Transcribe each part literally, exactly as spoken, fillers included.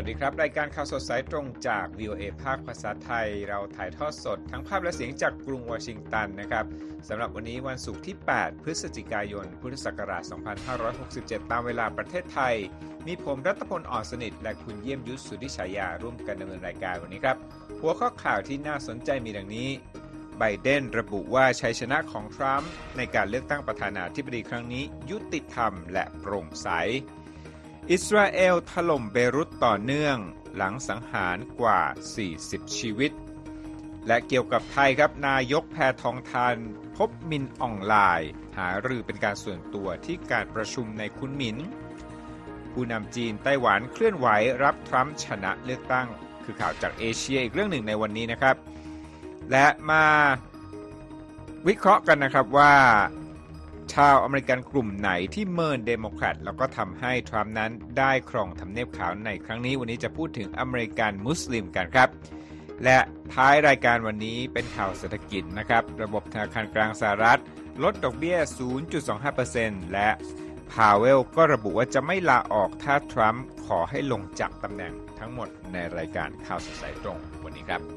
วัสดีครับรายการข่าวสดสายตรงจาก วี โอ เอ ภาคภาษาไทยเราถ่ายทอดสดทั้งภาพและเสียงจากกรุงวอชิงตันนะครับสำหรับวันนี้วันศุกร์ที่แปดพฤศจิกายนพุทธศักราชสองพันห้าร้อยหกสิบเจ็ดตามเวลาประเทศไทยมีผมรัตพล อ่อนสนิทและคุณเยี่ยมยุทธสุทธิฉายาร่วมกันดำเนินรายการวันนี้ครับหัวข้อข่าวที่น่าสนใจมีดังนี้ไบเดนระบุว่าชัยชนะของทรัมป์ในการเลือกตั้งประธานาธิบดีครั้งนี้ยุติธรรมและโปร่งใสอิสราเอลถล่มเบรุตต่อเนื่องหลังสังหารกว่าสี่สิบชีวิตและเกี่ยวกับไทยครับนายกแพทองธารพบมินอองไลน์หารือเป็นการส่วนตัวที่การประชุมในคุนหมินผู้นำจีนไต้หวันเคลื่อนไหวรับทรัมป์ชนะเลือกตั้งคือข่าวจากเอเชียอีกเรื่องหนึ่งในวันนี้นะครับและมาวิเคราะห์กันนะครับว่าชาวอเมริกันกลุ่มไหนที่เมินเดโมแครตแล้วก็ทำให้ทรัมป์นั้นได้ครองทำเนียบขาวในครั้งนี้วันนี้จะพูดถึงอเมริกันมุสลิมกันครับและท้ายรายการวันนี้เป็นข่าวเศรษฐกิจนะครับระบบธนาคารกลางสหรัฐลดดอกเบี้ย ศูนย์จุดสองห้าเปอร์เซ็นต์ และพาวเวลก็ระบุว่าจะไม่ลาออกถ้าทรัมป์ขอให้ลงจากตำแหน่งทั้งหมดในรายการข่าวสดสายตรงวันนี้ครับ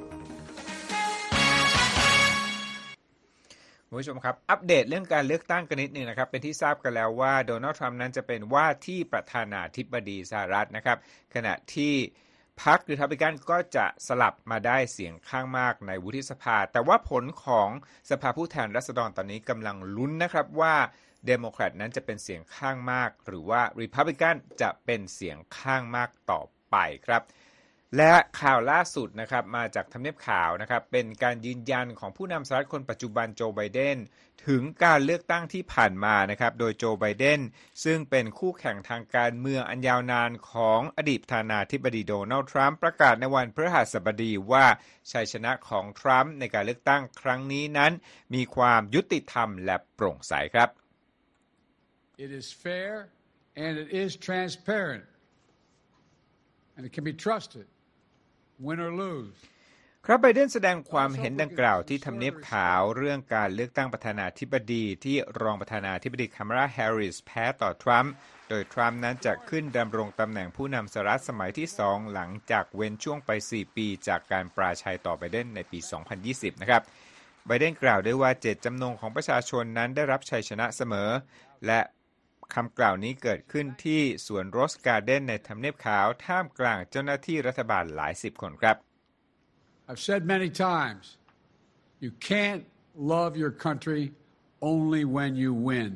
คุณผู้ชมครับอัปเดตเรื่องการเลือกตั้งกันนิดนึงนะครับเป็นที่ทราบกันแล้วว่าโดนัลด์ทรัมป์นั้นจะเป็นว่าที่ประธานาธิบดีสหรัฐนะครับขณะที่พรรครีพับลิกันก็จะสลับมาได้เสียงข้างมากในวุฒิสภาแต่ว่าผลของสภาผู้แทนราษฎรตอนนี้กำลังลุ้นนะครับว่าเดโมแครตนั้นจะเป็นเสียงข้างมากหรือว่ารีพับลิกันจะเป็นเสียงข้างมากต่อไปครับและข่าวล่าสุดนะครับมาจากทำเนียบขาวนะครับเป็นการยืนยันของผู้นำสหรัฐคนปัจจุบันโจไบเดนถึงการเลือกตั้งที่ผ่านมานะครับโดยโจไบเดนซึ่งเป็นคู่แข่งทางการเมืองอันยาวนานของอดีตประธานาธิบดีโดนัลด์ทรัมป์ประกาศในวันพฤหัสบดีว่าชัยชนะของทรัมป์ในการเลือกตั้งครั้งนี้นั้นมีความยุติธรรมและโปร่งใสครับ It is fair and it is transparent and it can be trusted win or lose ครับไบเดนแสดงความเห็นดังกล่าวที่ทำเนียบขาวเรื่องการเลือกตั้งประธานาธิบดีที่รองประธานาธิบดีคามาลาแฮร์ริสแพ้ต่อทรัมป์โดยทรัมป์นั้นจะขึ้นดำรงตำแหน่งผู้นำสหรัฐสมัยที่สองหลังจากเว้นช่วงไปสี่ปีจากการปราชัยต่อไบเดนในปีสองพันยี่สิบนะครับไบเดนกล่าวด้วยว่าเจตจำนงของประชาชนนั้นได้รับชัยชนะเสมอและคำกล่าวนี้เกิดขึ้นที่สวนโรสการ์เดนในทำเนียบขาวท่ามกลางเจ้าหน้าที่รัฐบาลหลายสิบคนครับ I've said many times you can't love your country only when you win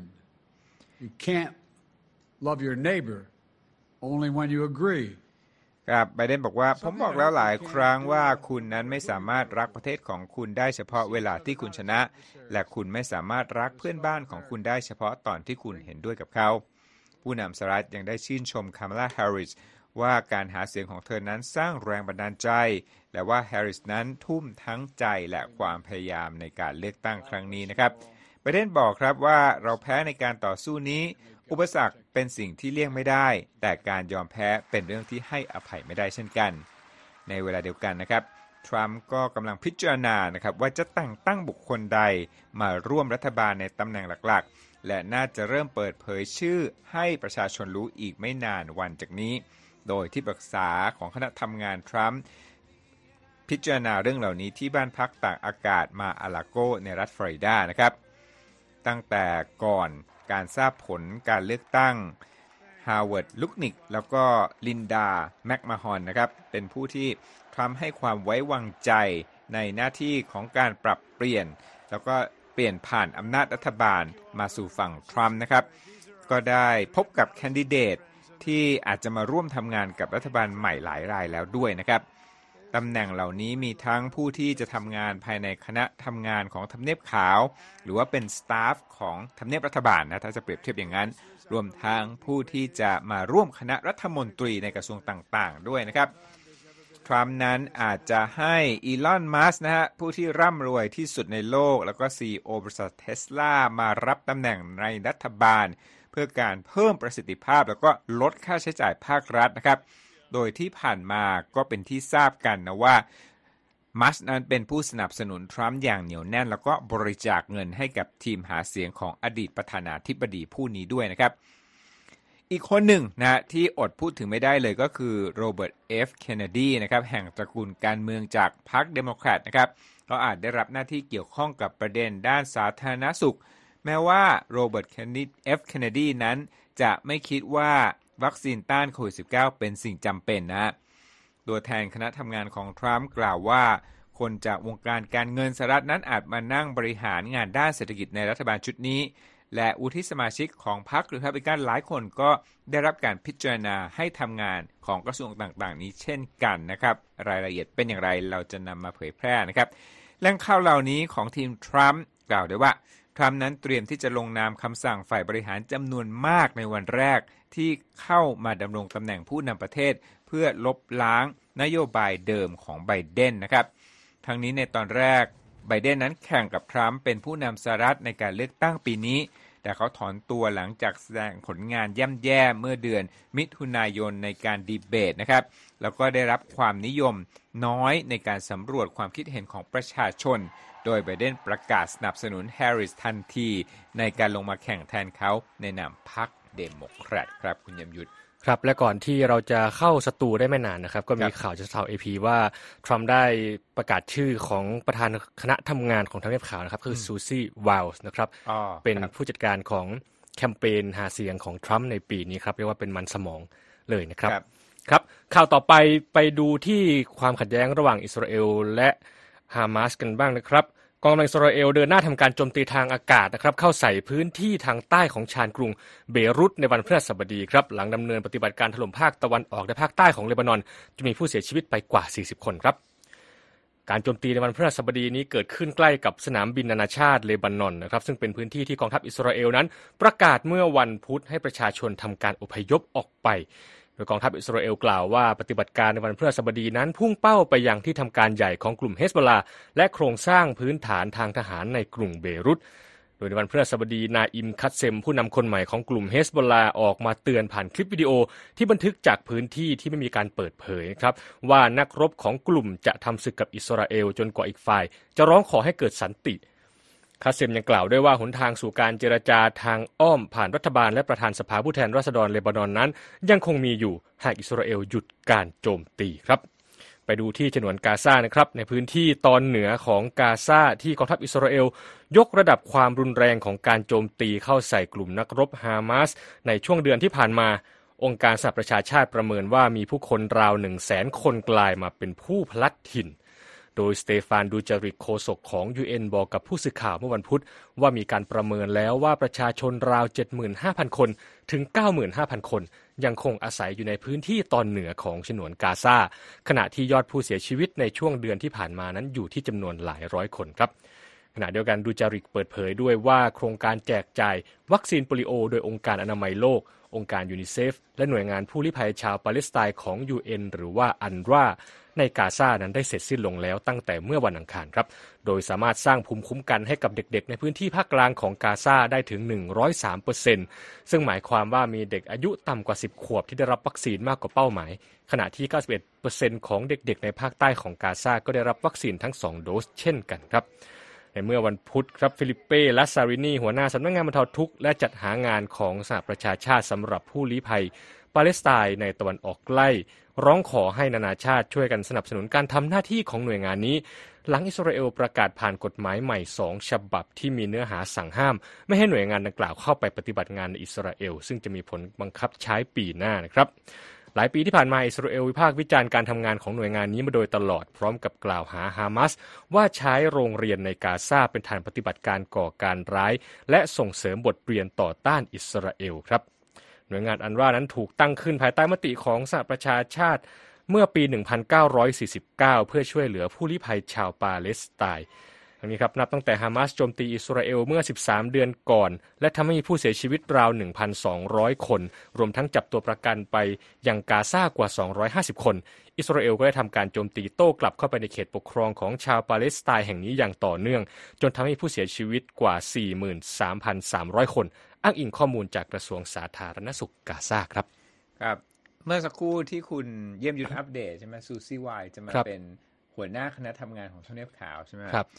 you can't love your neighbor only when you agree ครับไบเดนบอกว่าผมบอกแล้วหลายครั้งว่าคุณนั้นไม่สามารถรักประเทศของคุณได้เฉพาะเวลาที่คุณชนะและคุณไม่สามารถรักเพื่อนบ้านของคุณได้เฉพาะตอนที่คุณเห็นด้วยกับเขาผู้นำสหรัฐยังได้ชื่นชมคามาลาแฮร์ริสว่าการหาเสียงของเธอนั้นสร้างแรงบันดาลใจและว่าแฮร์ริสนั้นทุ่มทั้งใจและความพยายามในการเลือกตั้งครั้งนี้นะครับไบเดนบอกครับว่าเราแพ้ในการต่อสู้นี้อุปสรรคเป็นสิ่งที่เลี่ยงไม่ได้แต่การยอมแพ้เป็นเรื่องที่ให้อภัยไม่ได้เช่นกันในเวลาเดียวกันนะครับทรัมป์ก็กำลังพิจารณานะครับว่าจะแต่งตั้งบุคคลใดมาร่วมรัฐบาลในตำแหน่งหลักๆและน่าจะเริ่มเปิดเผยชื่อให้ประชาชนรู้อีกไม่นานวันจากนี้โดยที่ปรึกษาของคณะทำงานทรัมป์พิจารณาเรื่องเหล่านี้ที่บ้านพักตากอากาศมาอาลาโกในรัฐฟลอริดานะครับตั้งแต่ก่อนการทราบผลการเลือกตั้งฮาวเวิร์ดลุกนิกแล้วก็ลินดาแมคมาฮอนนะครับเป็นผู้ที่ทรัมป์ให้ความไว้วางใจในหน้าที่ของการปรับเปลี่ยนแล้วก็เปลี่ยนผ่านอำนาจรัฐบาลมาสู่ฝั่งทรัมป์นะครับก็ได้พบกับแคนดิเดตที่อาจจะมาร่วมทำงานกับรัฐบาลใหม่หลายรายแล้วด้วยนะครับตำแหน่งเหล่านี้มีทั้งผู้ที่จะทำงานภายในคณะทำงานของทำเนียบขาวหรือว่าเป็นสตาฟของทำเนียบรัฐบาลนะถ้าจะเปรียบเทียบอย่างนั้นรวมทั้งผู้ที่จะมาร่วมคณะรัฐมนตรีในกระทรวงต่างๆด้วยนะครับทรัมป์นั้นอาจจะให้อีลอนมัสก์นะฮะผู้ที่ร่ำรวยที่สุดในโลกแล้วก็ ซี อี โอ บริษัทเทสลามารับตำแหน่งในรัฐบาลเพื่อการเพิ่มประสิทธิภาพแล้วก็ลดค่าใช้จ่ายภาครัฐนะครับโดยที่ผ่านมาก็เป็นที่ทราบกันนะว่ามัสก์นั้นเป็นผู้สนับสนุนทรัมป์อย่างเหนียวแน่นแล้วก็บริจาคเงินให้กับทีมหาเสียงของอดีตประธานาธิบดีผู้นี้ด้วยนะครับอีกคนหนึ่งนะที่อดพูดถึงไม่ได้เลยก็คือโรเบิร์ต เอฟ เคนเนดีนะครับแห่งตระกูลการเมืองจากพรรคเดโมแครตนะครับก็อาจได้รับหน้าที่เกี่ยวข้องกับประเด็นด้านสาธารณสุขแม้ว่าโรเบิร์ต เอฟ เคนเนดีนั้นจะไม่คิดว่าวัคซีนต้านโควิด สิบเก้า เป็นสิ่งจำเป็นนะตัวแทนคณะทำงานของทรัมป์กล่าวว่าคนจากวงการการเงินสหรัฐนั้นอาจมานั่งบริหารงานด้านเศรษฐกิจในรัฐบาลชุดนี้และวุฒิสมาชิกของพรรครีพับลิกันหลายคนก็ได้รับการพิจารณาให้ทำงานของกระทรวงต่างๆนี้เช่นกันนะครับรายละเอียดเป็นอย่างไรเราจะนำมาเผยแพร่นะครับแหล่งข่าวเหล่านี้ของทีมทรัมป์กล่าวด้วยว่าทรัมป์นั้นเตรียมที่จะลงนามคำสั่งฝ่ายบริหารจำนวนมากในวันแรกที่เข้ามาดำรงตำแหน่งผู้นำประเทศเพื่อลบล้างนโยบายเดิมของไบเดนนะครับทั้งนี้ในตอนแรกไบเดนนั้นแข่งกับทรัมป์เป็นผู้นำสหรัฐในการเลือกตั้งปีนี้แต่เขาถอนตัวหลังจากแสดงผลงานย่ำแย่เมื่อเดือนมิถุนายนในการดีเบตนะครับแล้วก็ได้รับความนิยมน้อยในการสำรวจความคิดเห็นของประชาชนโดยไบเดนประกาศสนับสนุนแฮร์ริสทันทีในการลงมาแข่งแทนเขาในนามพรรคเดโมแครตครับคุณยมยุทธครับและก่อนที่เราจะเข้าสตูได้ไม่นานนะครับก็มีข่าวจากข่าว เอ พี ว่าทรัมป์ได้ประกาศชื่อของประธานคณะทำงานของทำเนียบขาวนะครับคือซูซี่วาลส์นะครับเป็นผู้จัดการของแคมเปญหาเสียงของทรัมป์ในปีนี้ครับเรียกว่าเป็นมันสมองเลยนะครับครับข่าวต่อไปไปดูที่ความขัดแย้งระหว่างอิสราเอลและฮามาสกันบ้างนะครับกองกำลังอิสราเอลเดินหน้าทำการโจมตีทางอากาศนะครับเข้าใส่พื้นที่ทางใต้ของชานกรุงเบรุตในวันพฤหัสบดีครับหลังดำเนินปฏิบัติการถล่มภาคตะวันออกและภาคใต้ของเลบานอนจะมีผู้เสียชีวิตไปกว่าสี่สิบคนครับการโจมตีในวันพฤหัสบดีนี้เกิดขึ้นใกล้กับสนามบินนานาชาติเลบานอนนะครับซึ่งเป็นพื้นที่ที่กองทัพอิสราเอลนั้นประกาศเมื่อวันพุธให้ประชาชนทำการอพยพออกไปโดยกองทัพอิสราเอลกล่าวว่าปฏิบัติการในวันพฤหัสบดีนั้นพุ่งเป้าไปยังที่ทำการใหญ่ของกลุ่มเฮซบอลลาห์และโครงสร้างพื้นฐานทางทหารในกรุงเบรุตโดยในวันพฤหัสบดีนาอิมคัตเซมผู้นำคนใหม่ของกลุ่มเฮซบอลลาห์ออกมาเตือนผ่านคลิปวิดีโอที่บันทึกจากพื้นที่ที่ไม่มีการเปิดเผยครับว่านักรบของกลุ่มจะทำศึกกับอิสราเอลจนกว่าอีกฝ่ายจะร้องขอให้เกิดสันติคาเซมยังกล่าวด้วยว่าหนทางสู่การเจรจาทางอ้อมผ่านรัฐบาลและประธานสภาผู้แทนราษฎรเลบานอนนั้นยังคงมีอยู่หากอิสราเอลหยุดการโจมตีครับไปดูที่ฉนวนกาซานะครับในพื้นที่ตอนเหนือของกาซาที่กองทัพอิสราเอลยกระดับความรุนแรงของการโจมตีเข้าใส่กลุ่มนักรบฮามาสในช่วงเดือนที่ผ่านมาองค์การสหประชาชาติประเมินว่ามีผู้คนราว หนึ่งแสน คนกลายมาเป็นผู้พลัดถิ่นโดยสเตฟานดูจาริกโฆษกของ ยู เอ็น บอกกับผู้สื่อข่าวเมื่อวันพุธว่ามีการประเมินแล้วว่าประชาชนราว เจ็ดหมื่นห้าพัน คนถึง เก้าหมื่นห้าพัน คนยังคงอาศัยอยู่ในพื้นที่ตอนเหนือของฉนวนกาซาขณะที่ยอดผู้เสียชีวิตในช่วงเดือนที่ผ่านมานั้นอยู่ที่จำนวนหลายร้อยคนครับขณะเดียวกันดูจาริกเปิดเผยด้วยว่าโครงการแจกจ่ายวัคซีนโปลิโอโดยองค์การอนามัยโลกองค์การยูนิเซฟและหน่วยงานผู้ลี้ภัยชาวปาเลสไตน์ของ ยู เอ็น หรือว่าอันรวาในกาซานั้นได้เสร็จสิ้นลงแล้วตั้งแต่เมื่อวันอังคารครับโดยสามารถสร้างภูมิคุ้มกันให้กับเด็กๆในพื้นที่ภาคกลางของกาซาได้ถึง หนึ่งร้อยสามเปอร์เซ็นต์ ซึ่งหมายความว่ามีเด็กอายุต่ำกว่าสิบขวบที่ได้รับวัคซีนมากกว่าเป้าหมายขณะที่ เก้าสิบเอ็ดเปอร์เซ็นต์ ของเด็กๆในภาคใต้ของกาซาก็ได้รับวัคซีนทั้งสองโดสเช่นกันครับในเมื่อวันพุธครับฟิลิปเป้ลัสซารินีหัวหน้าสำนักงานบรรเทาทุกข์และจัดหางานของสหประชาชาติสำหรับผู้ลี้ภัยปาเลสไตน์ในตะวันออกใกล้ร้องขอให้นานาชาติช่วยกันสนับสนุนการทำหน้าที่ของหน่วยงานนี้หลังอิสราเอลประกาศผ่านกฎหมายใหม่สองฉบับที่มีเนื้อหาสั่งห้ามไม่ให้หน่วยงานดังกล่าวเข้าไปปฏิบัติงานในอิสราเอลซึ่งจะมีผลบังคับใช้ปีหน้านะครับหลายปีที่ผ่านมาอิสราเอลวิพากษ์วิจารณ์การทำงานของหน่วยงานนี้มาโดยตลอดพร้อมกับกล่าวหาฮามาสว่าใช้โรงเรียนในกาซาเป็นฐานปฏิบัติการก่อการร้ายและส่งเสริมบทเรียนต่อต้านอิสราเอลครับหน่วยงานอันว่านั้นถูกตั้งขึ้นภายใต้มติของสหประชาชาติเมื่อปี หนึ่งพันเก้าร้อยสี่สิบเก้า เพื่อช่วยเหลือผู้ลี้ภัยชาวปาเลสไตน์ทั้งนี้ครับนับตั้งแต่ฮามาสโจมตีอิสราเอลเมื่อสิบสามเดือนก่อนและทำให้มีผู้เสียชีวิตราว หนึ่งพันสองร้อย คนรวมทั้งจับตัวประกันไปยังกาซากว่าสองร้อยห้าสิบคนอิสราเอลก็ได้ทำการโจมตีโต้กลับเข้าไปในเขตปกครองของชาวปาเลสไตน์แห่งนี้อย่างต่อเนื่องจนทำให้ผู้เสียชีวิตกว่า สี่หมื่นสามพันสามร้อย คนอ้างอิงข้อมูลจากกระทรวงสาธารณสุขกาซาครับครับเมื่อสักครู่ที่คุณเยี่ยมยุทธอัปเดตใช่ไหมซูซี่วายจะมาเป็นหัวหน้าคณะทำงานของทำเนียบขาวใช่ไหมครับ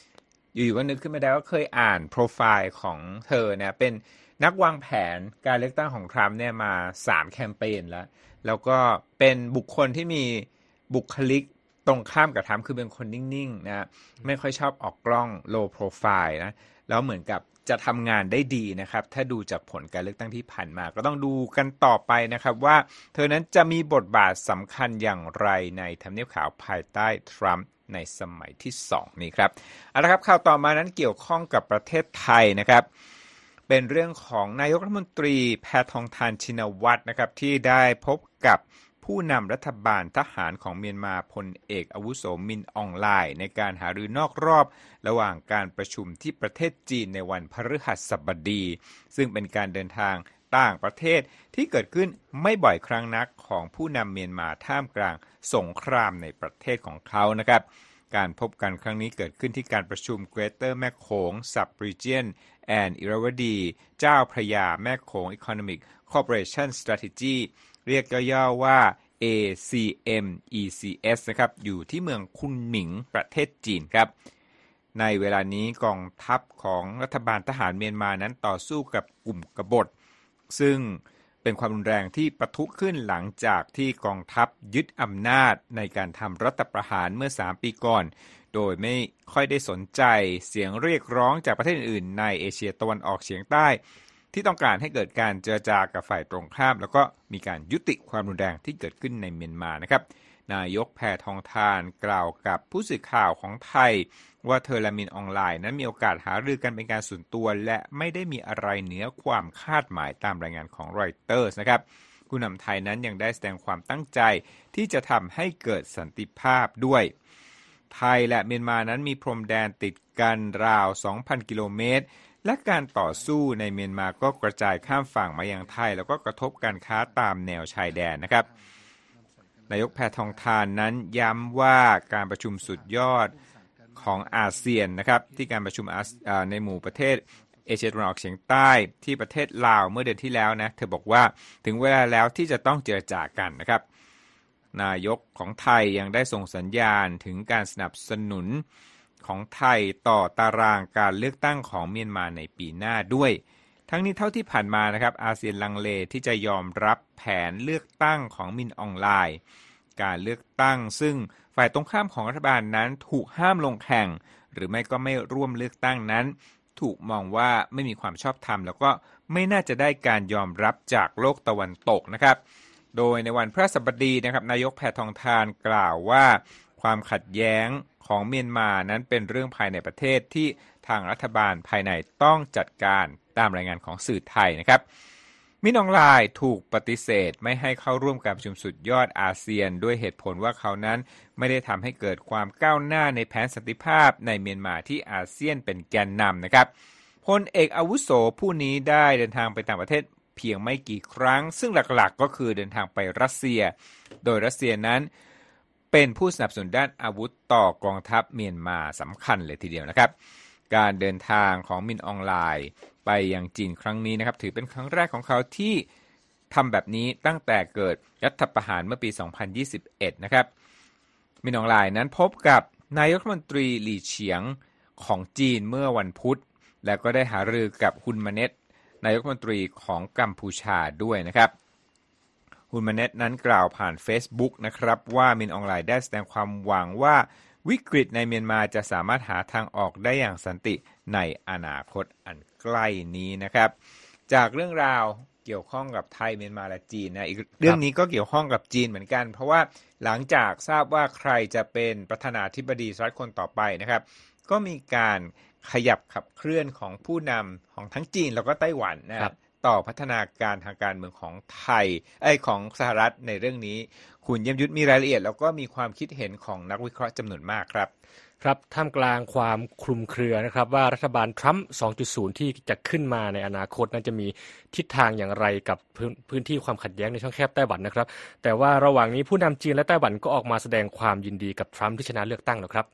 อยู่ๆก็นึกขึ้นมาได้ว่าเคยอ่านโปรไฟล์ของเธอเนี่ยเป็นนักวางแผนการเลือกตั้งของทรัมป์เนี่ยมาสามแคมเปญแล้วแล้วก็เป็นบุคคลที่มีบุคลิกตรงข้ามกับทรัมป์คือเป็นคนนิ่งๆนะไม่ค่อยชอบออกกล้อง low profile นะแล้วเหมือนกับจะทำงานได้ดีนะครับถ้าดูจากผลการเลือกตั้งที่ผ่านมาก็ต้องดูกันต่อไปนะครับว่าเธอนั้นจะมีบทบาทสำคัญอย่างไรในทำเนียบขาวภายใต้ทรัมป์ในสมัยที่สองนี้ครับเอาละครับข่าวต่อมานั้นเกี่ยวข้องกับประเทศไทยนะครับเป็นเรื่องของนายกรัฐมนตรีแพทองธารชินวัตรนะครับที่ได้พบกับผู้นำรัฐบาลทหารของเมียนมาพลเอกอาวุโสมินอองไลน์ในการหารือนอกรอบระหว่างการประชุมที่ประเทศจีนในวันพฤหัสบดีซึ่งเป็นการเดินทางต่างประเทศที่เกิดขึ้นไม่บ่อยครั้งนักของผู้นำเมียนมาท่ามกลางสงครามในประเทศของเขานะครับการพบกันครั้งนี้เกิดขึ้นที่การประชุม Greater แม่โขง Sub-Region and Irrawaddy เจ้าพระยาแม่โขง Economic Cooperation Strategy เรียกย่อๆว่า เอ ซี เอ็ม อี ซี เอส นะครับอยู่ที่เมืองคุนหมิงประเทศจีนครับในเวลานี้กองทัพของรัฐบาลทหารเมียนมานั้นต่อสู้กับกลุ่มกบฏซึ่งเป็นความรุนแรงที่ปะทุขึ้นหลังจากที่กองทัพยึดอำนาจในการทำรัฐประหารเมื่อสามปีก่อนโดยไม่ค่อยได้สนใจเสียงเรียกร้องจากประเทศอื่นๆในเอเชียตะวันออกเฉียงใต้ที่ต้องการให้เกิดการเจรจากับฝ่ายตรงข้ามแล้วก็มีการยุติความรุนแรงที่เกิดขึ้นในเมียนมานะครับนายกแพทองธารกล่าวกับผู้สื่อข่าวของไทยว่าเธอและมินออนไลน์นั้นมีโอกาสหารือกันเป็นการส่วนตัวและไม่ได้มีอะไรเหนือความคาดหมายตามรายงานของรอยเตอร์สนะครับผู้นำไทยนั้นยังได้แสดงความตั้งใจที่จะทำให้เกิดสันติภาพด้วยไทยและเมียนมานั้นมีพรมแดนติดกันราว สองพัน กิโลเมตรและการต่อสู้ในเมียนมาก็กระจายข้ามฝั่งมายังไทยแล้วก็กระทบการค้าตามแนวชายแดนนะครับนายกแพทองธารนั้นย้ำว่าการประชุมสุดยอดของอาเซียนนะครับที่การประชุมในหมู่ประเทศเอเชียตะวันออกเฉียงใต้ที่ประเทศลาวเมื่อเดือนที่แล้วนะเธอบอกว่าถึงเวลาแล้วที่จะต้องเจรจากันนะครับนายกของไทยยังได้ส่งสัญญาณถึงการสนับสนุนของไทยต่อตารางการเลือกตั้งของเมียนมาในปีหน้าด้วยทั้งนี้เท่าที่ผ่านมานะครับอาเซียนลังเลที่จะยอมรับแผนเลือกตั้งของมินอองไลน์การเลือกตั้งซึ่งฝ่ายตรงข้ามของรัฐบาลนั้นถูกห้ามลงแข่งหรือไม่ก็ไม่ร่วมเลือกตั้งนั้นถูกมองว่าไม่มีความชอบธรรมแล้วก็ไม่น่าจะได้การยอมรับจากโลกตะวันตกนะครับโดยในวันพฤหัสบดีนะครับนายกแพทองธารกล่าวว่าความขัดแย้งของเมียนมานั้นเป็นเรื่องภายในประเทศที่ทางรัฐบาลภายในต้องจัดการตามรายงานของสื่อไทยนะครับมินอองไลน์ถูกปฏิเสธไม่ให้เข้าร่วมการประชุมสุดยอดอาเซียนด้วยเหตุผลว่าเขานั้นไม่ได้ทำให้เกิดความก้าวหน้าในแผนสันติภาพในเมียนมาที่อาเซียนเป็นแกนนำนะครับพลเอกอาวุโสผู้นี้ได้เดินทางไปต่างประเทศเพียงไม่กี่ครั้งซึ่งหลักๆก็คือเดินทางไปรัสเซียโดยรัสเซียนั้นเป็นผู้สนับสนุนด้านอาวุธต่อกองทัพเมียนมาสำคัญเลยทีเดียวนะครับการเดินทางของมินอองไลน์ไปยังจีนครั้งนี้นะครับถือเป็นครั้งแรกของเขาที่ทำแบบนี้ตั้งแต่เกิดรัฐประหารเมื่อปีสองพันยี่สิบเอ็ดนะครับมินอองไลน์นั้นพบกับนายกรัฐมนตรีหลี่เฉียงของจีนเมื่อวันพุธและก็ได้หารือกับฮุนมาเน็ตนายกรัฐมนตรีของกัมพูชาด้วยนะครับฮุนมาเน็ตนั้นกล่าวผ่าน Facebook นะครับว่ามินอองไลน์ได้แสดงความหวังว่าวิกฤตในเมียนมาจะสามารถหาทางออกได้อย่างสันติในอนาคตอันใกล้นี้นะครับจากเรื่องราวเกี่ยวข้องกับไทยเมียนมาและจีนนะอีกเรื่องนี้ก็เกี่ยวข้องกับจีนเหมือนกันเพราะว่าหลังจากทราบว่าใครจะเป็นประธานาธิบดีสหรัฐคนต่อไปนะครับก็มีการขยับขับเคลื่อนของผู้นำของทั้งจีนแล้วก็ไต้หวันนะครับต่อพัฒนาการทางการเมืองของไทยไอ้ของสหรัฐในเรื่องนี้คุณเยี่ยมยุทธมีรายละเอียดแล้วก็มีความคิดเห็นของนักวิเคราะห์จำนวนมากครับครับท่ามกลางความคลุมเครือนะครับว่ารัฐบาลทรัมป์ สองจุดศูนย์ ที่จะขึ้นมาในอนาคตนั้นจะมีทิศทางอย่างไรกับพื้นพื้นที่ความขัดแย้งในช่องแคบไต้หวันนะครับแต่ว่าระหว่างนี้ผู้นำจีนและไต้หวันก็ออกมาแสดงความยินดีกับทรัมป์ที่ชนะเลือกตั้งนะครับ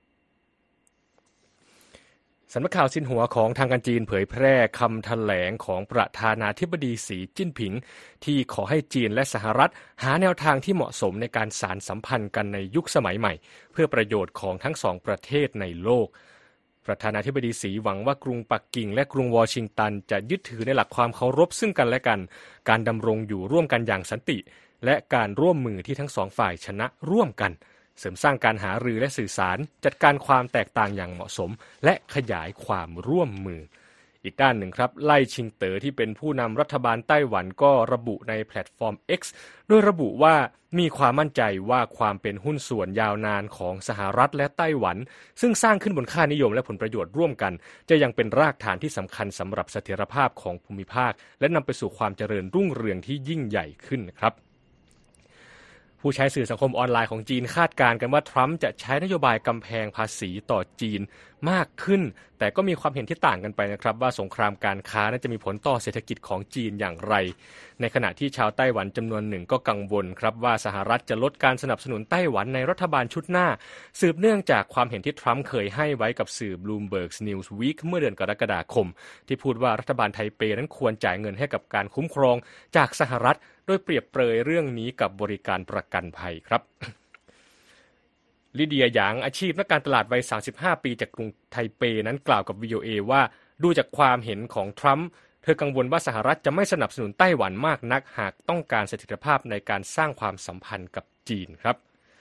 สำนักข่าวซินหัวของทางการจีนเผยแพร่คำแถลงของประธานาธิบดีสีจิ้นผิงที่ขอให้จีนและสหรัฐหาแนวทางที่เหมาะสมในการสานสัมพันธ์กันในยุคสมัยใหม่เพื่อประโยชน์ของทั้งสองประเทศในโลกประธานาธิบดีสีหวังว่ากรุงปักกิ่งและกรุงวอชิงตันจะยึดถือในหลักความเคารพซึ่งกันและกันการดำรงอยู่ร่วมกันอย่างสันติและการร่วมมือที่ทั้งสองฝ่ายชนะร่วมกันเสริมสร้างการหารือและสื่อสารจัดการความแตกต่างอย่างเหมาะสมและขยายความร่วมมืออีกด้านหนึ่งครับไล่ชิงเต๋อที่เป็นผู้นำรัฐบาลไต้หวันก็ระบุในแพลตฟอร์ม X โดยระบุว่ามีความมั่นใจว่าความเป็นหุ้นส่วนยาวนานของสหรัฐและไต้หวันซึ่งสร้างขึ้นบนค่านิยมและผลประโยชน์ร่วมกันจะยังเป็นรากฐานที่สำคัญสำหรับเสถียรภาพของภูมิภาคและนำไปสู่ความเจริญรุ่งเรืองที่ยิ่งใหญ่ขึ้นครับผู้ใช้สื่อสังคมออนไลน์ของจีนคาดการณ์กันว่าทรัมป์จะใช้นโยบายกำแพงภาษีต่อจีนมากขึ้นแต่ก็มีความเห็นที่ต่างกันไปนะครับว่าสงครามการค้านั้นจะมีผลต่อเศรษฐกิจของจีนอย่างไรในขณะที่ชาวไต้หวันจำนวนหนึ่งก็กังวลครับว่าสหรัฐจะลดการสนับสนุนไต้หวันในรัฐบาลชุดหน้าสืบเนื่องจากความเห็นที่ทรัมป์เคยให้ไว้กับสื่อ Bloomberg Newsweek เมื่อเดือนกรกฎาคมที่พูดว่ารัฐบาลไทเปนั้นควรจ่ายเงินให้กับการคุ้มครองจากสหรัฐโดยเปรียบเปรยเรื่องนี้กับบริการประกันภัยครับลิเดียหยางอาชีพนักการตลาดวัยสามสิบห้าปีจากกรุงไทเปนั้นกล่าวกับ วี โอ เอ ว่าดูจากความเห็นของทรัมป์เธอกังวลว่าสหรัฐจะไม่สนับสนุนไต้หวันมากนักหากต้องการเสถียรภาพในการสร้างความสัมพันธ์กับจีนครับ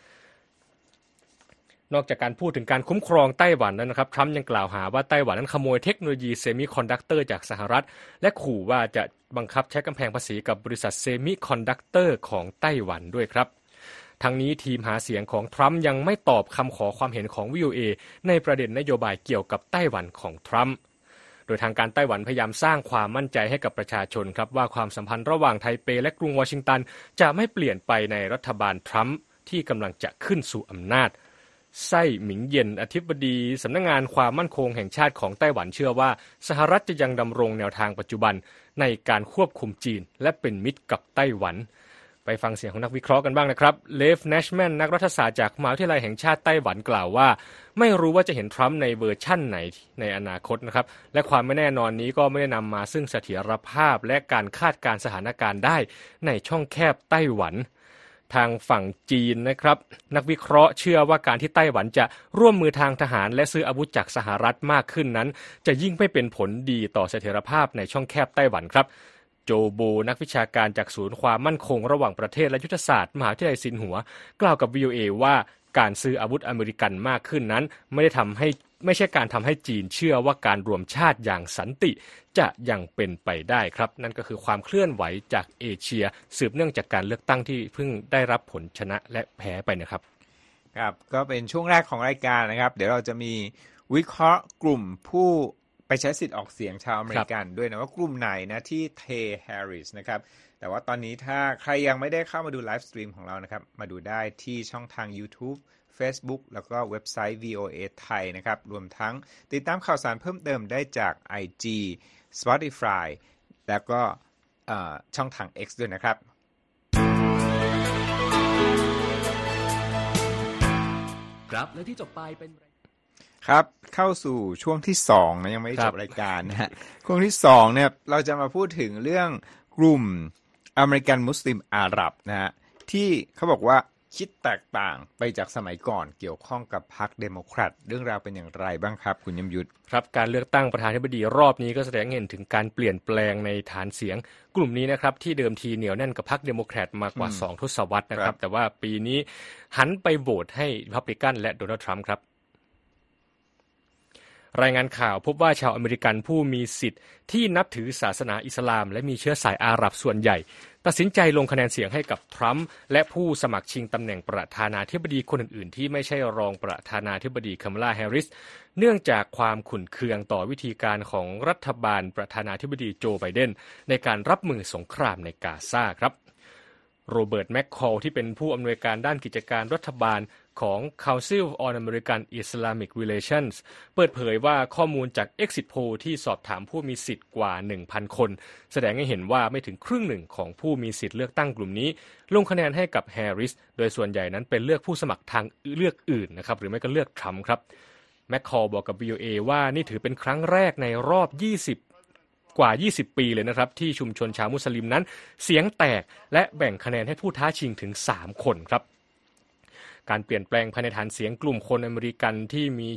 นอกจากการพูดถึงการคุ้มครองไต้หวันนั้นนะครับทรัมป์ยังกล่าวหาว่าไต้หวันนั้นขโมยเทคโนโลยีเซมิคอนดักเตอร์จากสหรัฐและขู่ว่าจะบังคับใช้กำแพงภาษีกับบริษัทเซมิคอนดักเตอร์ของไต้หวันด้วยครับทั้งนี้ทีมหาเสียงของทรัมป์ยังไม่ตอบคำขอความเห็นของ วี โอ เอ ในประเด็นนโยบายเกี่ยวกับไต้หวันของทรัมป์โดยทางการไต้หวันพยายามสร้างความมั่นใจให้กับประชาชนครับว่าความสัมพันธ์ระหว่างไทเปและกรุงวอชิงตันจะไม่เปลี่ยนไปในรัฐบาลทรัมป์ที่กำลังจะขึ้นสู่อำนาจไส้หมิงเย็นอธิบดีสำนักงานความมั่นคงแห่งชาติของไต้หวันเชื่อว่าสหรัฐจะยังดำรงแนวทางปัจจุบันในการควบคุมจีนและเป็นมิตรกับไต้หวันไปฟังเสียงของนักวิเคราะห์กันบ้างนะครับเลฟ แนชแมนนักรัฐศาสตร์จากมหาวิทยาลัยแห่งชาติไต้หวันกล่าวว่าไม่รู้ว่าจะเห็นทรัมป์ในเวอร์ชั่นไหนในอนาคตนะครับและความไม่แน่นอนนี้ก็ไม่ได้นำมาซึ่งเสถียรภาพและการคาดการณ์สถานการณ์ได้ในช่องแคบไต้หวันทางฝั่งจีนนะครับนักวิเคราะห์เชื่อว่าการที่ไต้หวันจะร่วมมือทางทหารและซื้ออาวุธจากสหรัฐมากขึ้นนั้นจะยิ่งไม่เป็นผลดีต่อเสถียรภาพในช่องแคบไต้หวันครับโจโบนักวิชาการจากศูนย์ความมั่นคงระหว่างประเทศและยุทธศาสตร์มหาวิทยาลัยซินหัวกล่าวกับ วี โอ เอ ว่าการซื้ออาวุธอเมริกันมากขึ้นนั้นไม่ได้ทำให้ไม่ใช่การทำให้จีนเชื่อว่าการรวมชาติอย่างสันติจะยังเป็นไปได้ครับนั่นก็คือความเคลื่อนไหวจากเอเชียสืบเนื่องจากการเลือกตั้งที่เพิ่งได้รับผลชนะและแพ้ไปนะครับครับก็เป็นช่วงแรกของรายการนะครับเดี๋ยวเราจะมีวิเคราะห์กลุ่มผู้ไปใช้สิทธิ์ออกเสียงชาวอเมริกันด้วยนะว่ากลุ่มไหนนะที่เทแฮร์ริสนะครับแต่ว่าตอนนี้ถ้าใครยังไม่ได้เข้ามาดูไลฟ์สตรีมของเรานะครับมาดูได้ที่ช่องทาง YouTube Facebook แล้วก็เว็บไซต์ วี โอ เอ ไทยนะครับรวมทั้งติดตามข่าวสารเพิ่มเติมได้จาก ไอ จี Spotify แล้วก็ช่องทาง X ด้วยนะครับครับและที่จบไปเป็นครับเข้าสู่ช่วงที่สองนะยังไม่จบรายการนะฮะช่วงที่สองเนี่ยเราจะมาพูดถึงเรื่องกลุ่มอเมริกันมุสลิมอาหรับนะฮะที่เขาบอกว่าคิดแตกต่างไปจากสมัยก่อนเกี่ยวข้องกับพรรคเดโมแครตเรื่องราวเป็นอย่างไรบ้างครับคุณยมยุทธครับการเลือกตั้งประธานาธิบดีรอบนี้ก็แสดงเห็นถึงการเปลี่ยนแปลงในฐานเสียงกลุ่มนี้นะครับที่เดิมทีเหนียวแน่นกับพรรคเดโมแครตมากว่าสองทศวรรษนะครับแต่ว่าปีนี้หันไปโหวตให้รีพับลิกันและโดนัลด์ทรัมป์ครับรายงานข่าวพบว่าชาวอเมริกันผู้มีสิทธิ์ที่นับถือศาสนาอิสลามและมีเชื้อสายอาหรับส่วนใหญ่ตัดสินใจลงคะแนนเสียงให้กับทรัมป์และผู้สมัครชิงตำแหน่งประธานาธิบดีคนอื่นๆที่ไม่ใช่รองประธานาธิบดีคามาลาแฮร์ริสเนื่องจากความขุ่นเคืองต่อวิธีการของรัฐบาลประธานาธิบดีโจไบเดนในการรับมือสงครามในกาซาครับโรเบิร์ตแมคคอลที่เป็นผู้อำนวยการด้านกิจการรัฐบาลของ Council on American Islamic Relations เปิดเผยว่าข้อมูลจาก Exit Poll ที่สอบถามผู้มีสิทธิ์กว่า หนึ่งพัน คนแสดงให้เห็นว่าไม่ถึงครึ่งหนึ่งของผู้มีสิทธิ์เลือกตั้งกลุ่มนี้ลงคะแนนให้กับแฮร์ริสโดยส่วนใหญ่นั้นเป็นเลือกผู้สมัครทางเลือกอื่นนะครับหรือไม่ก็เลือกทรัมป์ครับแมคคอลบอกกับ วี โอ เอ ว่านี่ถือเป็นครั้งแรกในรอบยี่สิบกว่ายี่สิบปีเลยนะครับที่ชุมชนชาวมุสลิมนั้นเสียงแตกและแบ่งคะแนนให้ผู้ท้าชิงถึงสามคนครับการเปลี่ยนแปลงภายในฐานเสียงกลุ่มคนอเมริกันที่มี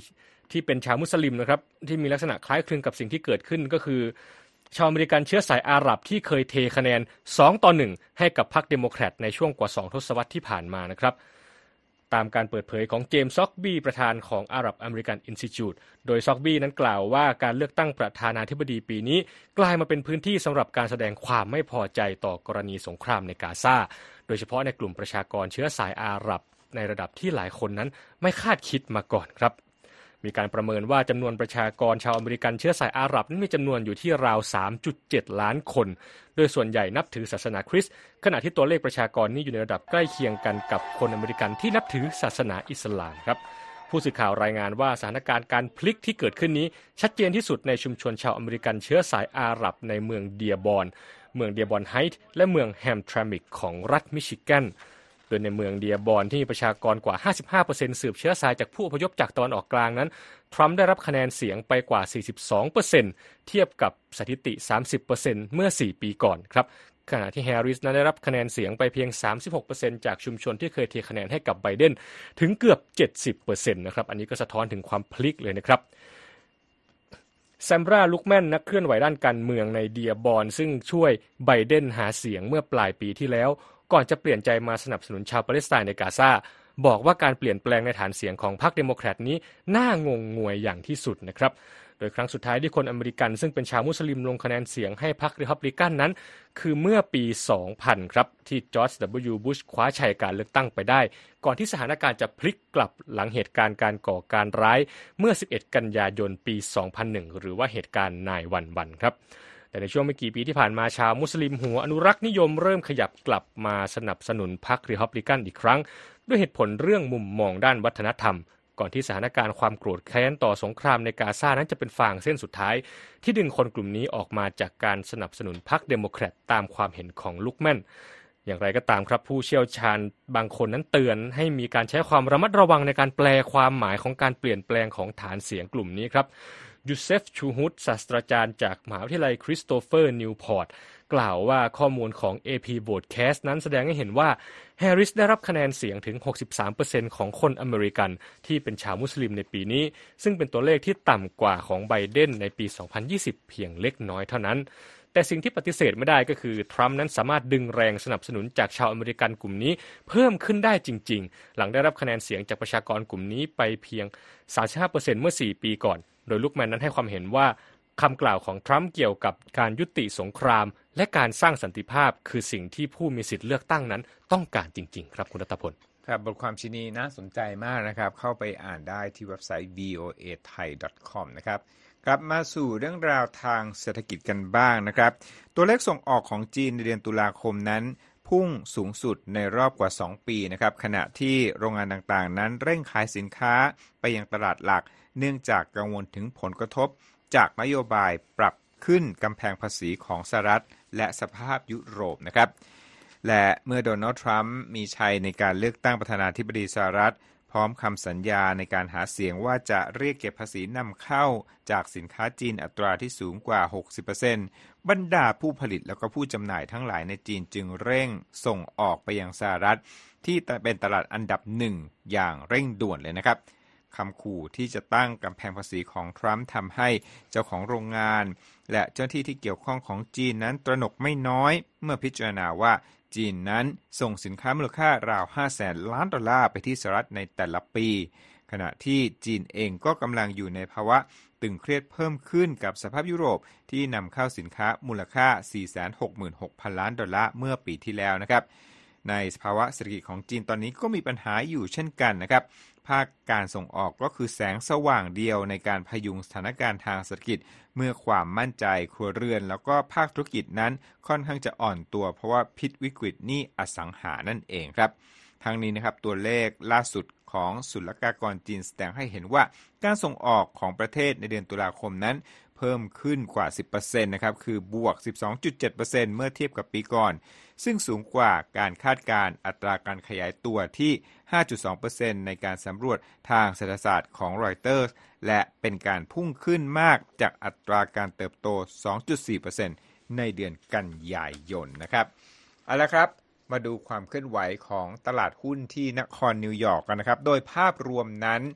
ที่เป็นชาวมุสลิมนะครับที่มีลักษณะคล้ายคลึงกับสิ่งที่เกิดขึ้นก็คือชาวอเมริกันเชื้อสายอาหรับที่เคยเทคะแนนสองต่อหนึ่งให้กับพรรคเดโมแครตในช่วงกว่าสองทศวรรษที่ผ่านมานะครับตามการเปิดเผยของเจมส์ซ็อกบี้ประธานของ Arab American Institute โดยซ็อกบี้นั้นกล่าวว่าการเลือกตั้งประธานาธิบดีปีนี้กลายมาเป็นพื้นที่สำหรับการแสดงความไม่พอใจต่อกรณีสงครามในกาซาโดยเฉพาะในกลุ่มประชากรเชื้อสายอาหรับในระดับที่หลายคนนั้นไม่คาดคิดมาก่อนครับมีการประเมินว่าจำนวนประชากรชาวอเมริกันเชื้อสายอาหรับนั้นมีจำนวนอยู่ที่ราว สามจุดเจ็ด ล้านคนโดยส่วนใหญ่นับถือศาสนาคริสต์ขณะที่ตัวเลขประชากรนี้อยู่ในระดับใกล้เคียงกันกับคนอเมริกันที่นับถือศาสนาอิสลามครับผู้สื่อข่าวรายงานว่าสถานการณ์การพลิกที่เกิดขึ้นนี้ชัดเจนที่สุดในชุมชนชาวอเมริกันเชื้อสายอาหรับในเมืองเดียบอนเมืองเดียบอนไฮท์และเมืองแฮมทรามิกของรัฐมิชิแกนโดยในเมืองเดียบอนที่มีประชากรกว่า ห้าสิบห้าเปอร์เซ็นต์ สืบเชื้อสายจากผู้อพยพจากตะวันออกกลางนั้นทรัมป์ได้รับคะแนนเสียงไปกว่า สี่สิบสองเปอร์เซ็นต์ เทียบกับสถิติ สามสิบเปอร์เซ็นต์ เมื่อสี่ปีก่อนครับขณะที่แฮร์ริสนั้นได้รับคะแนนเสียงไปเพียง สามสิบหกเปอร์เซ็นต์ จากชุมชนที่เคยเทคะแนนให้กับไบเดนถึงเกือบ เจ็ดสิบเปอร์เซ็นต์ นะครับอันนี้ก็สะท้อนถึงความพลิกเลยนะครับแซมบราลุกแมนนักเคลื่อนไหวด้านการเมืองในเดียบอนซึ่งช่วยไบเดนหาเสียงเมื่อปลายปีที่แล้วก่อนจะเปลี่ยนใจมาสนับสนุนชาวปาเลสไตน์ในกาซาบอกว่าการเปลี่ยนแปลงในฐานเสียงของพรรคเดโมแครตนี้น่างงงวยอย่างที่สุดนะครับโดยครั้งสุดท้ายที่คนอเมริกันซึ่งเป็นชาวมุสลิมลงคะแนนเสียงให้พรรครีพับลิกันนั้นคือเมื่อปี สองพัน ครับที่จอร์จ ดับเบิลยู บุชคว้าชัยการเลือกตั้งไปได้ก่อนที่สถานการณ์จะพลิกกลับหลังเหตุการณ์การก่อการร้ายเมื่อ สิบเอ็ด กันยายน ปี สองพันหนึ่ง หรือว่าเหตุการณ์นายวันวันครับแต่ในช่วงไม่กี่ปีที่ผ่านมาชาวมุสลิมหัวอนุรักษ์นิยมเริ่มขยับกลับมาสนับสนุนพรรครีพับลิกันอีกครั้งด้วยเหตุผลเรื่องมุมมองด้านวัฒนธรรมก่อนที่สถานการณ์ความโกรธแค้นต่อสงครามในกาซานั้นจะเป็นฟางเส้นสุดท้ายที่ดึงคนกลุ่มนี้ออกมาจากการสนับสนุนพรรคเดโมแครตตามความเห็นของลุกแมนอย่างไรก็ตามครับผู้เชี่ยวชาญบางคนนั้นเตือนให้มีการใช้ความระมัดระวังในการแปลความหมายของการเปลี่ยนแปลงของฐานเสียงกลุ่มนี้ครับยูเซฟชูฮุดศาสตราจารย์จากมหาวิทยาลัยคริสโตเฟอร์นิวพอร์ตกล่าวว่าข้อมูลของ เอ พี Broadcast นั้นแสดงให้เห็นว่าแฮร์ริสได้รับคะแนนเสียงถึง หกสิบสามเปอร์เซ็นต์ ของคนอเมริกันที่เป็นชาวมุสลิมในปีนี้ซึ่งเป็นตัวเลขที่ต่ำกว่าของไบเดนในปี สองพันยี่สิบ เพียงเล็กน้อยเท่านั้นแต่สิ่งที่ปฏิเสธไม่ได้ก็คือทรัมป์นั้นสามารถดึงแรงสนับสนุนจากชาวอเมริกันกลุ่มนี้เพิ่มขึ้นได้จริงๆหลังได้รับคะแนนเสียงจากประชากรกลุ่มนี้ไปเพียง สามสิบห้าเปอร์เซ็นต์ เมื่อสี่ปีก่อนโดยลุกแมนนั้นให้ความเห็นว่าคำกล่าวของทรัมป์เกี่ยวกับการยุติสงครามและการสร้างสันติภาพคือสิ่งที่ผู้มีสิทธิ์เลือกตั้งนั้นต้องการจริงๆครับคุณรัตพลครับบทความชิ้นนี้น่าสนใจมากนะครับเข้าไปอ่านได้ที่เว็บไซต์ วี โอ เอ ไทย ดอท คอม นะครับกลับมาสู่เรื่องราวทางเศรษฐกิจกันบ้างนะครับตัวเลขส่งออกของจีนในเดือนตุลาคมนั้นพุ่งสูงสุดในรอบกว่าสองปีนะครับขณะที่โรงงานต่างๆนั้นเร่งขายสินค้าไปยังตลาดหลักเนื่องจากกังวลถึงผลกระทบจากนโยบายปรับขึ้นกำแพงภาษีของสหรัฐและสภาพยุโรปนะครับและเมื่อโดนัลด์ทรัมป์มีชัยในการเลือกตั้งประธานาธิบดีสหรัฐพร้อมคำสัญญาในการหาเสียงว่าจะเรียกเก็บภาษีนำเข้าจากสินค้าจีนอัตราที่สูงกว่า หกสิบเปอร์เซ็นต์ บรรดาผู้ผลิตแล้วก็ผู้จำหน่ายทั้งหลายในจีนจึงเร่งส่งออกไปยังสหรัฐที่เป็นตลาดอันดับหนึ่งอย่างเร่งด่วนเลยนะครับคำขู่ที่จะตั้งกำแพงภาษีของทรัมป์ทำให้เจ้าของโรงงานและเจ้าหน้าที่ที่เกี่ยวข้องของจีนนั้นตระหนกไม่น้อยเมื่อพิจารณาว่าจีนนั้นส่งสินค้ามูลค่าราวห้าแสนล้านดอลลาร์ไปที่สหรัฐในแต่ละปีขณะที่จีนเองก็กำลังอยู่ในภาวะตึงเครียดเพิ่มขึ้นกับสภาพยุโรปที่นำเข้าสินค้ามูลค่า สี่แสนหกหมื่นหกพัน ล้านดอลลาร์เมื่อปีที่แล้วนะครับในภาวะเศรษฐกิจของจีนตอนนี้ก็มีปัญหาอยู่เช่นกันนะครับภาคการส่งออกก็คือแสงสว่างเดียวในการพยุงสถานการณ์ทางเศรษฐกิจเมื่อความมั่นใจครัวเรือนแล้วก็ภาคธุรกิจนั้นค่อนข้างจะอ่อนตัวเพราะว่าพิษวิกฤตหนี้อสังหานั่นเองครับทั้งนี้นะครับตัวเลขล่าสุดของศุลกากรจีนแสดงให้เห็นว่าการส่งออกของประเทศในเดือนตุลาคมนั้นเพิ่มขึ้นกว่า สิบเปอร์เซ็นต์ นะครับคือบวก สิบสองจุดเจ็ดเปอร์เซ็นต์ เมื่อเทียบกับปีก่อนซึ่งสูงกว่าการคาดการณ์อัตราการขยายตัวที่ ห้าจุดสองเปอร์เซ็นต์ ในการสำรวจทางเศรษฐศาสตร์ของรอยเตอร์สและเป็นการพุ่งขึ้นมากจากอัตราการเติบโต สองจุดสี่เปอร์เซ็นต์ ในเดือนกันยายนนะครับเอาละครับมาดูความเคลื่อนไหวของตลาดหุ้นที่นครนิวยอร์กกันนะครับโดยภาพรวมนั้นป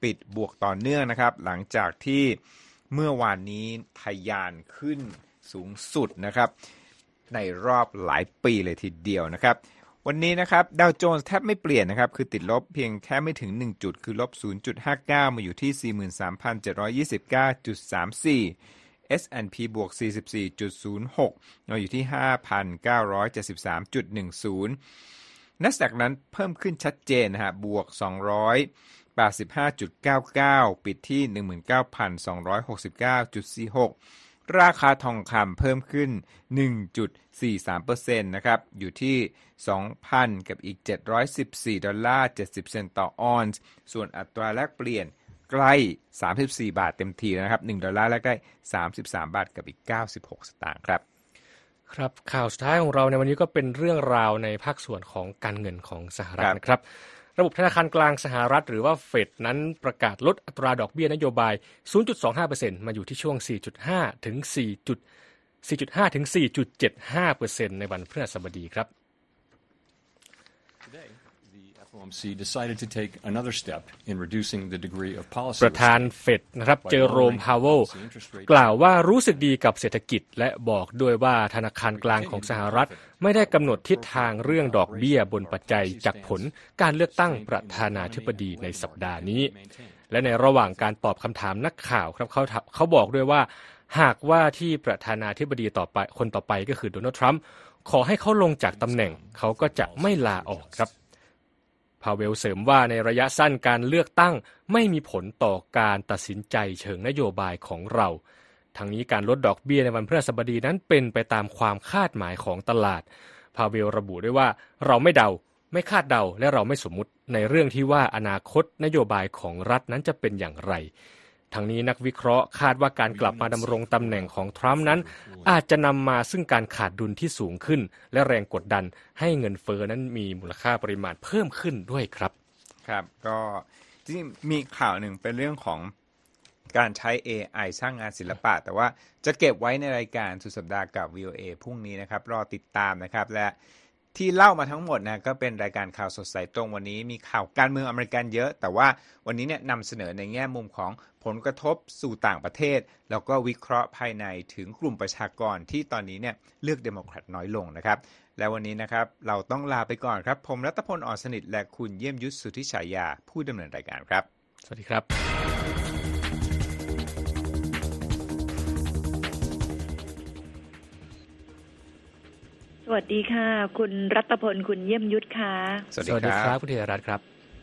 ปิดบวกต่อเนื่องนะครับหลังจากที่เมื่อวานนี้ทะยานขึ้นสูงสุดนะครับในรอบหลายปีเลยทีเดียวนะครับวันนี้นะครับดาวโจนส์แทบไม่เปลี่ยนนะครับคือติดลบเพียงแค่ไม่ถึงหนึ่งจุดคือลบ ศูนย์จุดห้าเก้า มาอยู่ที่ สี่หมื่นสามพันเจ็ดร้อยยี่สิบเก้าจุดสามสี่ เอส แอนด์ พี บวก สี่สิบสี่จุดศูนย์หก มาอยู่ที่ ห้าพันเก้าร้อยเจ็ดสิบสามจุดหนึ่งศูนย์ NASDAQ นั้นเพิ่มขึ้นชัดเจนนะฮะบวก สองร้อยแปดสิบห้าจุดเก้าเก้า ปิดที่ หนึ่งหมื่นเก้าพันสองร้อยหกสิบเก้าจุดสี่หก ราคาทองคำเพิ่มขึ้น หนึ่งจุดสี่สามเปอร์เซ็นต์ นะครับอยู่ที่ สองพัน กับอีกเจ็ดร้อยสิบสี่ดอลลาร์เจ็ดสิบเซนต์ต่อออนซ์ส่วนอัตราแลกเปลี่ยนใกล้สามสิบสี่บาทเต็มทีแล้วนะครับหนึ่งดอลลาร์แลกได้สามสิบสามบาทกับอีกเก้าสิบหกสตางค์ครับครับข่าวสุดท้ายของเราในวันนี้ก็เป็นเรื่องราวในภาคส่วนของการเงินของสหรัฐนะครับระบบธนาคารกลางสหรัฐหรือว่าเฟดนั้นประกาศลดอัตราดอกเบี้ยนโยบาย ศูนย์จุดสองห้าเปอร์เซ็นต์ มาอยู่ที่ช่วง สี่จุดห้า ถึง 4. สี่จุดห้า ถึง สี่จุดเจ็ดห้าเปอร์เซ็นต์ ในวันพฤหัสบดีครับประธานเฟดนะครับเจอโรมพาวเวลกล่าวว่ารู้สึกดีกับเศรษฐกิจและบอกด้วยว่าธนาคารกลางของสหรัฐไม่ได้กำหนดทิศทางเรื่องดอกเบี้ยบนปัจจัยจากผลการเลือกตั้งประธานาธิบดีในสัปดาห์นี้และในระหว่างการตอบคำถามนักข่าวครับเขาเขาบอกด้วยว่าหากว่าที่ประธานาธิบดีต่อไปคนต่อไปก็คือโดนัลด์ทรัมป์ขอให้เขาลงจากตำแหน่งเขาก็จะไม่ลาออกครับพาเวลเสริมว่าในระยะสั้นการเลือกตั้งไม่มีผลต่อการตัดสินใจเชิงนโยบายของเราทั้งนี้การลดดอกเบี้ยในวันพฤหัสบดีนั้นเป็นไปตามความคาดหมายของตลาดพาเวลระบุด้วยว่าเราไม่เดาไม่คาดเดาและเราไม่สมมุติในเรื่องที่ว่าอนาคตนโยบายของรัฐนั้นจะเป็นอย่างไรทั้งนี้นักวิเคราะห์คาดว่าการกลับมาดำรงตำแหน่งของทรัมป์นั้นอาจจะนำมาซึ่งการขาดดุลที่สูงขึ้นและแรงกดดันให้เงินเฟ้อนั้นมีมูลค่าปริมาณเพิ่มขึ้นด้วยครับครับก็จริงๆมีข่าวหนึ่งเป็นเรื่องของการใช้ เอ ไอ สร้างงานศิลปะแต่ว่าจะเก็บไว้ในรายการสุดสัปดาห์กับ วี โอ เอ พรุ่งนี้นะครับรอติดตามนะครับและที่เล่ามาทั้งหมดนะก็เป็นรายการข่าวสดสายตรงวันนี้มีข่าวการเมืองอเมริกันเยอะแต่ว่าวันนี้เนี่ยนำเสนอในแง่มุมของผลกระทบสู่ต่างประเทศแล้วก็วิเคราะห์ภายในถึงกลุ่มประชากรที่ตอนนี้เนี่ยเลือกเดโมแครตน้อยลงนะครับและวันนี้นะครับเราต้องลาไปก่อนครับผมรัตพล อ่อนสนิทและคุณเยี่ยมยุทธสุทธิฉายาผู้ดำเนินรายการครับสวัสดีครับสวัสดีค่ะคุณรัตพลคุณเยี่ยมยุทธค่ะสวัสดีครับคุณธีรรัตน์ครับ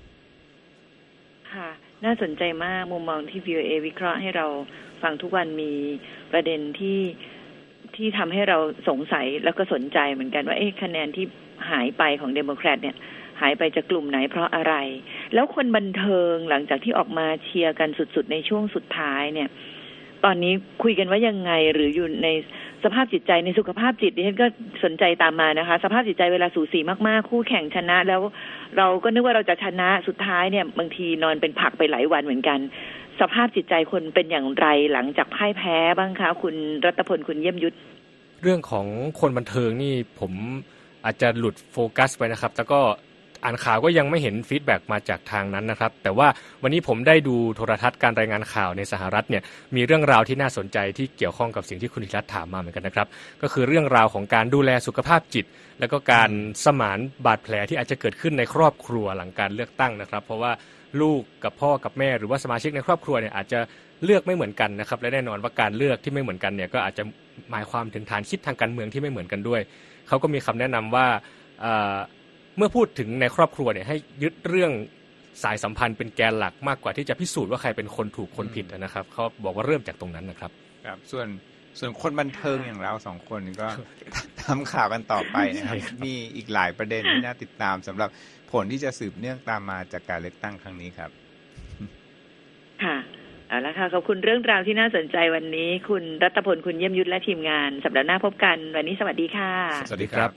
ค่ะน่าสนใจมากมุมมองที่ วี โอ เอ วิเคราะห์ให้เราฟังทุกวันมีประเด็นที่ที่ทำให้เราสงสัยแล้วก็สนใจเหมือนกันว่าเอ๊ะคะแนนที่หายไปของเดโมแครตเนี่ยหายไปจากกลุ่มไหนเพราะอะไรแล้วคนบันเทิงหลังจากที่ออกมาเชียร์กันสุดๆในช่วงสุดท้ายเนี่ยตอนนี้คุยกันว่ายังไงหรืออยู่ในสภาพจิตใจในสุขภาพจิตดิฉันก็สนใจตามมานะคะสภาพจิตใจเวลาสูสีมากๆคู่แข่งชนะแล้วเราก็นึกว่าเราจะชนะสุดท้ายเนี่ยบางทีนอนเป็นผักไปหลายวันเหมือนกันสภาพจิตใจคนเป็นอย่างไรหลังจากพ่ายแพ้บ้างคะคุณรัตพลคุณเยี่ยมยุทธเรื่องของคนบันเทิงนี่ผมอาจจะหลุดโฟกัสไปนะครับแต่ก็อ่านข่าวก็ยังไม่เห็นฟีดแบ็กมาจากทางนั้นนะครับแต่ว่าวันนี้ผมได้ดูโทรทัศน์การรายงานข่าวในสหรัฐเนี่ยมีเรื่องราวที่น่าสนใจที่เกี่ยวข้องกับสิ่งที่คุณธีรรัตน์ถามมาเหมือนกันนะครับก็คือเรื่องราวของการดูแลสุขภาพจิตแล้วก็การสมานบาดแผลที่อาจจะเกิดขึ้นในครอบครัวหลังการเลือกตั้งนะครับเพราะว่าลูกกับพ่อกับแม่หรือว่าสมาชิกในครอบครัวเนี่ยอาจจะเลือกไม่เหมือนกันนะครับและแน่นอนว่าการเลือกที่ไม่เหมือนกันเนี่ยก็อาจจะหมายความถึงฐานคิดทางการเมืองที่ไม่เหมือนกันด้วยเขาก็มีคำแนะนำว่าเมื่อพูดถึงในครอบครัวเนี่ยให้ยึดเรื่องสายสัมพันธ์เป็นแกนหลักมากกว่าที่จะพิสูจน์ว่าใครเป็นคนถูกคนผิดนะครับเขาบอกว่าเริ่มจากตรงนั้นนะครับครับส่วนส่วนคนบันเทิงอย่างเราสองคนก็ทำข่าวกันต่อไปนะครับมีอีกหลายประเด็นที่น่าติดตามสำหรับผลที่จะสืบเนื่องตามมาจากการเลือกตั้งครั้งนี้ครับค่ะเอาละค่ะขอบคุณเรื่องราวที่น่าสนใจวันนี้คุณรัตพลคุณเยี่ยมยุทธและทีมงานสัปดาห์หน้าพบกันวันนี้สวัสดีค่ะสวัสดีครับ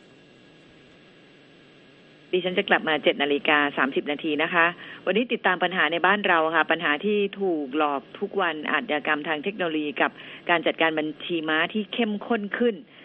ดิฉันจะกลับมา เจ็ดนาฬิกาสามสิบนาทีนะคะวันนี้ติดตามปัญหาในบ้านเราค่ะปัญหาที่ถูกหลอกทุกวันอาชญากรรมทางเทคโนโลยีกับการจัดการบัญชีม้าที่เข้มข้นขึ้น